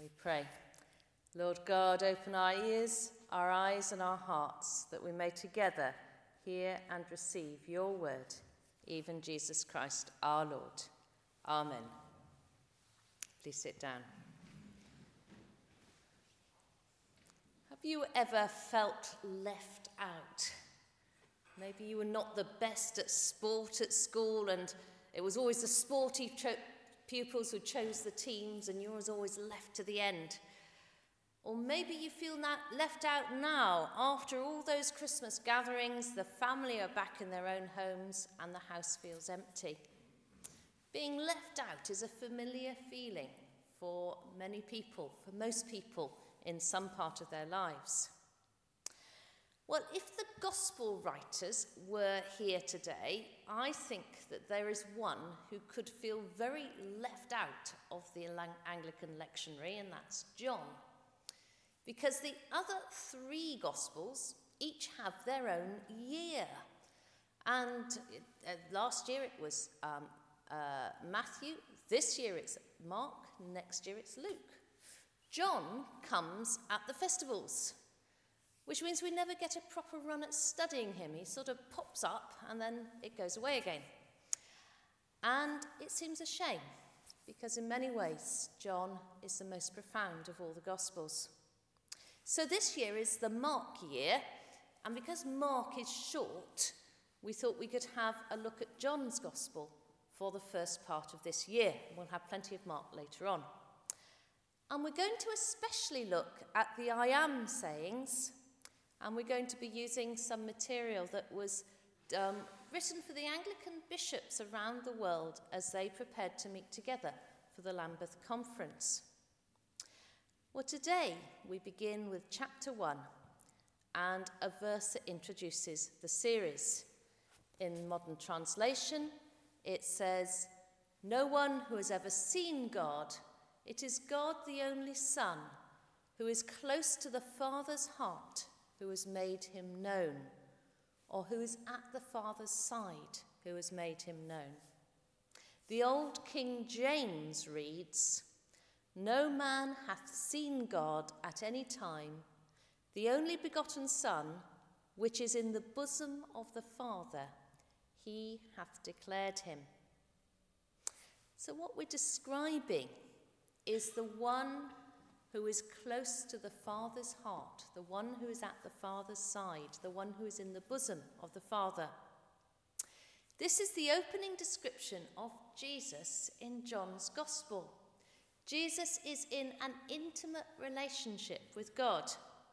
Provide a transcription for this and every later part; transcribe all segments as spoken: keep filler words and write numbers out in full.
We pray. Lord God, open our ears, our eyes and our hearts, that we may together hear and receive your word, even Jesus Christ our Lord. Amen. Please sit down. Have you ever felt left out? Maybe you were not the best at sport at school, and it was always the sporty cho- pupils who chose the teams, and you was always left to the end. Or maybe you feel that left out now. After all those Christmas gatherings, the family are back in their own homes and the house feels empty. Being left out is a familiar feeling for many people, for most people in some part of their lives. Well, if the gospel writers were here today, I think that there is one who could feel very left out of the Anglican lectionary, and that's John. Because the other three Gospels each have their own year. And uh, last year it was um, uh, Matthew, this year it's Mark, next year it's Luke. John comes at the festivals, which means we never get a proper run at studying him. He sort of pops up and then it goes away again. And it seems a shame, because in many ways John is the most profound of all the Gospels. So this year is the Mark year, and because Mark is short, we thought we could have a look at John's Gospel for the first part of this year. We'll have plenty of Mark later on. And we're going to especially look at the I am sayings, and we're going to be using some material that was um, written for the Anglican bishops around the world as they prepared to meet together for the Lambeth Conference. Well, today we begin with chapter one and a verse that introduces the series. In modern translation, it says, "No one who has ever seen God, it is God the only Son, who is close to the Father's heart, who has made him known, or who is at the Father's side, who has made him known." The old King James reads, "No man hath seen God at any time, the only begotten Son, which is in the bosom of the Father, he hath declared him." So what we're describing is the one who is close to the Father's heart, the one who is at the Father's side, the one who is in the bosom of the Father. This is the opening description of Jesus in John's Gospel. Jesus is in an intimate relationship with God.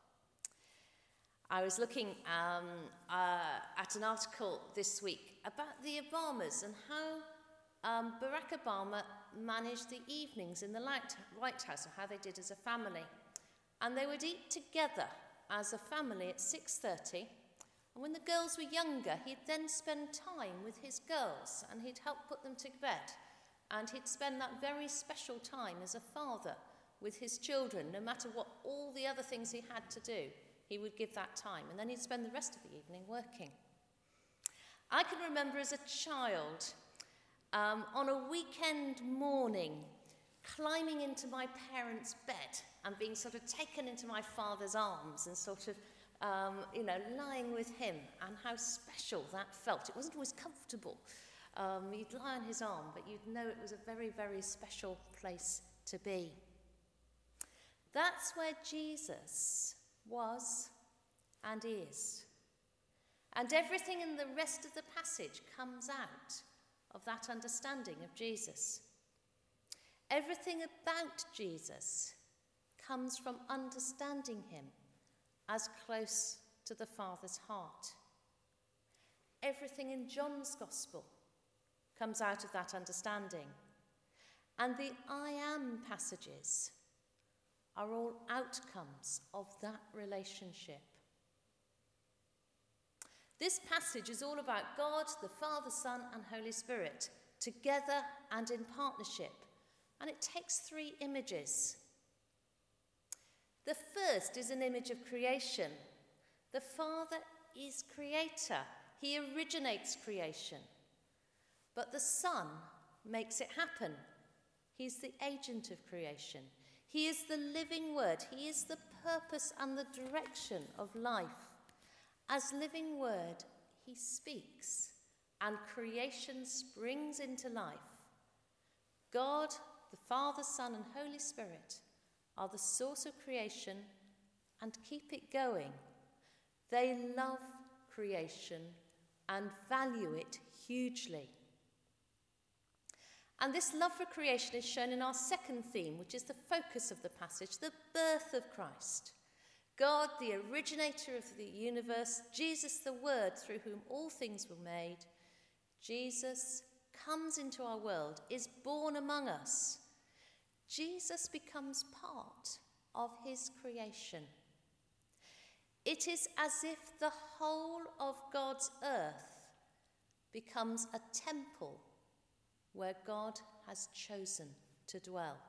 I was looking um, uh, at an article this week about the Obamas and how um, Barack Obama managed the evenings in the White House, or how they did as a family. And they would eat together as a family at six thirty. And when the girls were younger, he'd then spend time with his girls and he'd help put them to bed. And he'd spend that very special time as a father with his children. No matter what all the other things he had to do, he would give that time. And then he'd spend the rest of the evening working. I can remember as a child, um, on a weekend morning, climbing into my parents' bed and being sort of taken into my father's arms and sort of, um, you know, lying with him, and how special that felt. It wasn't always comfortable. Um, you'd lie on his arm, but you'd know it was a very, very special place to be. That's where Jesus was and is. And everything in the rest of the passage comes out of that understanding of Jesus. Everything about Jesus comes from understanding him as close to the Father's heart. Everything in John's Gospel comes out of that understanding. And the I am passages are all outcomes of that relationship. This passage is all about God, the Father, Son, and Holy Spirit, together and in partnership. And it takes three images. The first is an image of creation. The Father is creator. He originates creation. But the Son makes it happen. He's the agent of creation. He is the living word. He is the purpose and the direction of life. As living word, he speaks, and creation springs into life. God, the Father, Son, and Holy Spirit are the source of creation and keep it going. They love creation and value it hugely. And this love for creation is shown in our second theme, which is the focus of the passage, the birth of Christ. God, the originator of the universe, Jesus, the Word through whom all things were made, Jesus comes into our world, is born among us. Jesus becomes part of his creation. It is as if the whole of God's earth becomes a temple where God has chosen to dwell.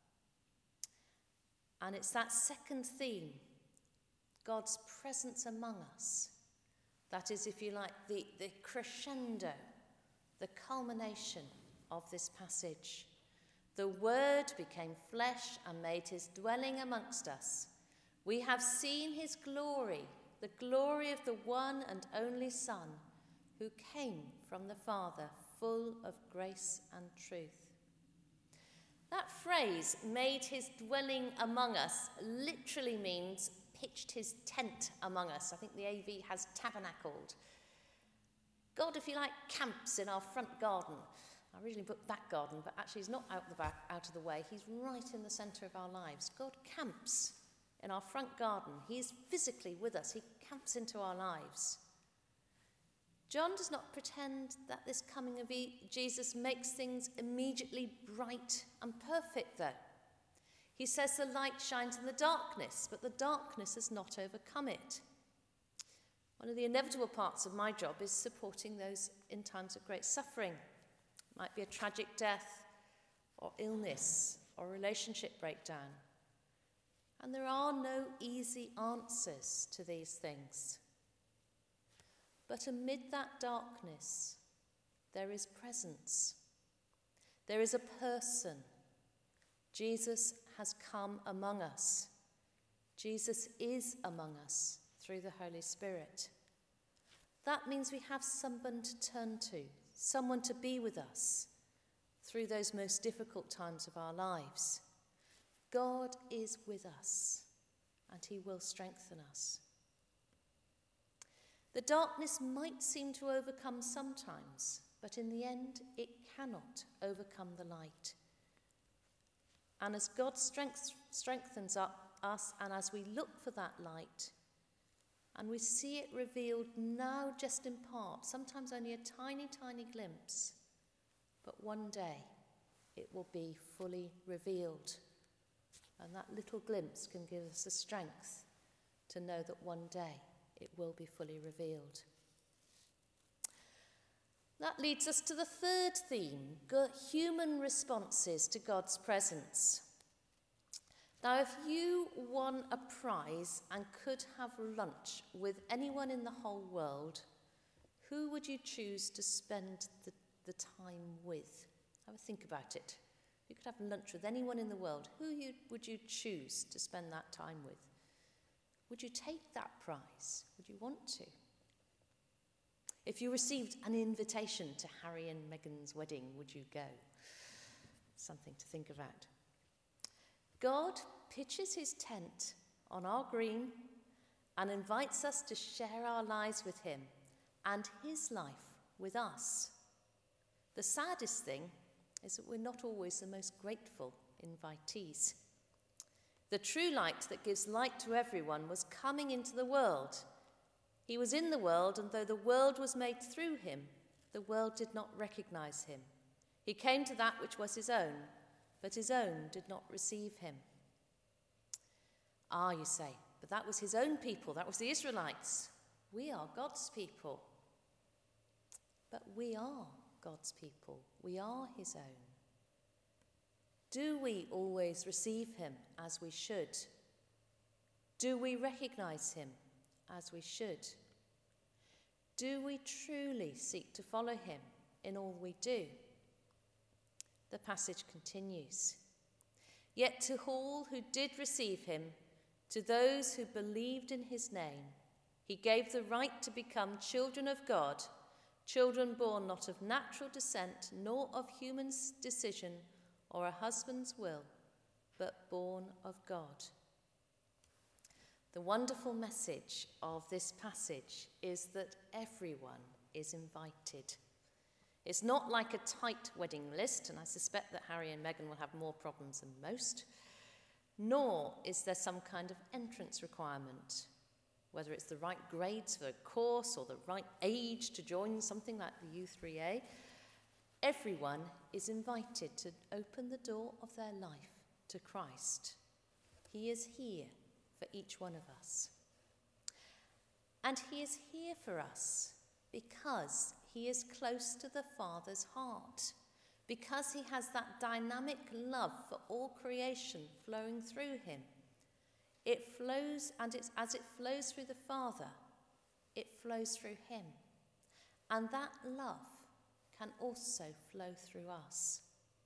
And it's that second theme, God's presence among us, that is, if you like, the, the crescendo, the culmination of this passage. The Word became flesh and made his dwelling amongst us. We have seen his glory, the glory of the one and only Son, who came from the Father, full of grace and truth. That phrase, made his dwelling among us, literally means pitched his tent among us. I think the A V has tabernacled. God, if you like, camps in our front garden. I originally put back garden, but actually he's not out the back, out of the way. He's right in the centre of our lives. God camps in our front garden. He is physically with us. He camps into our lives. John does not pretend that this coming of Jesus makes things immediately bright and perfect, though. He says the light shines in the darkness, but the darkness has not overcome it. One of the inevitable parts of my job is supporting those in times of great suffering. It might be a tragic death or illness or relationship breakdown. And there are no easy answers to these things. But amid that darkness, there is presence. There is a person. Jesus has come among us. Jesus is among us through the Holy Spirit. That means we have someone to turn to, someone to be with us through those most difficult times of our lives. God is with us, and he will strengthen us. The darkness might seem to overcome sometimes, but in the end, it cannot overcome the light. And as God strength, strengthens up us, and as we look for that light, and we see it revealed now just in part, sometimes only a tiny, tiny glimpse, but one day it will be fully revealed. And that little glimpse can give us the strength to know that one day it will be fully revealed. That leads us to the third theme, human responses to God's presence. Now, if you won a prize and could have lunch with anyone in the whole world, who would you choose to spend the, the time with? Have a think about it. If you could have lunch with anyone in the world, who you, would you choose to spend that time with? Would you take that prize? Would you want to? If you received an invitation to Harry and Meghan's wedding, would you go? Something to think about. God pitches his tent on our green and invites us to share our lives with him and his life with us. The saddest thing is that we're not always the most grateful invitees. The true light that gives light to everyone was coming into the world. He was in the world, and though the world was made through him, the world did not recognize him. He came to that which was his own, but his own did not receive him. Ah, you say, but that was his own people, that was the Israelites. We are God's people. But we are God's people. We are his own. Do we always receive him as we should? Do we recognize him as we should? Do we truly seek to follow him in all we do? The passage continues. Yet to all who did receive him, to those who believed in his name, he gave the right to become children of God, children born not of natural descent, nor of human decision or a husband's will, but born of God. The wonderful message of this passage is that everyone is invited. It's not like a tight wedding list, and I suspect that Harry and Meghan will have more problems than most, nor is there some kind of entrance requirement, whether it's the right grades for a course or the right age to join something like the U three A. Everyone is invited to open the door of their life to Christ. He is here for each one of us. And he is here for us because he is close to the Father's heart, because he has that dynamic love for all creation flowing through him. It flows, and it's, as it flows through the Father, it flows through him. And that love can also flow through us.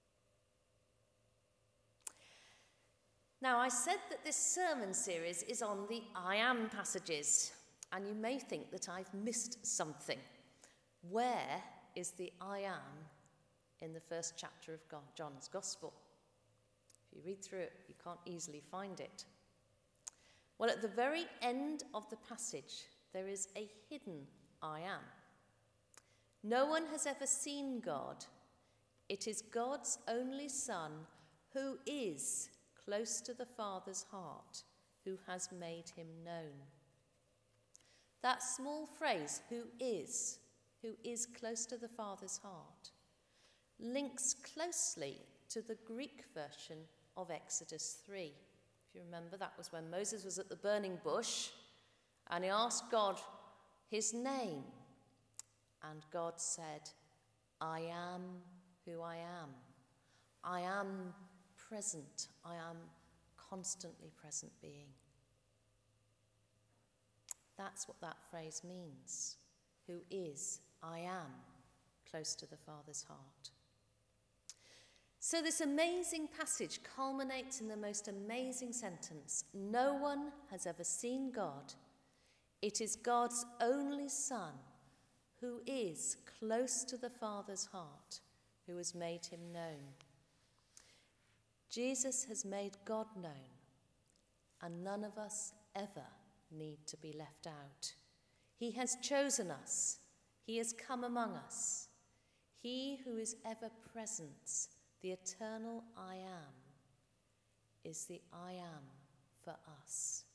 Now, I said that this sermon series is on the I am passages, and you may think that I've missed something. Where is the I am in the first chapter of God, John's Gospel? If you read through it, you can't easily find it. Well, at the very end of the passage, there is a hidden I am. No one has ever seen God. It is God's only Son, who is close to the Father's heart, who has made him known. That small phrase, who is, who is close to the Father's heart, links closely to the Greek version of Exodus three. If you remember, that was when Moses was at the burning bush and he asked God his name. And God said, I am who I am. I am present. I am constantly present being. That's what that phrase means. Who is, I am, close to the Father's heart. So this amazing passage culminates in the most amazing sentence. No one has ever seen God. It is God's only Son, who is close to the Father's heart, who has made him known. Jesus has made God known, and none of us ever need to be left out. He has chosen us. He has come among us. He who is ever present, the eternal I am, is the I am for us.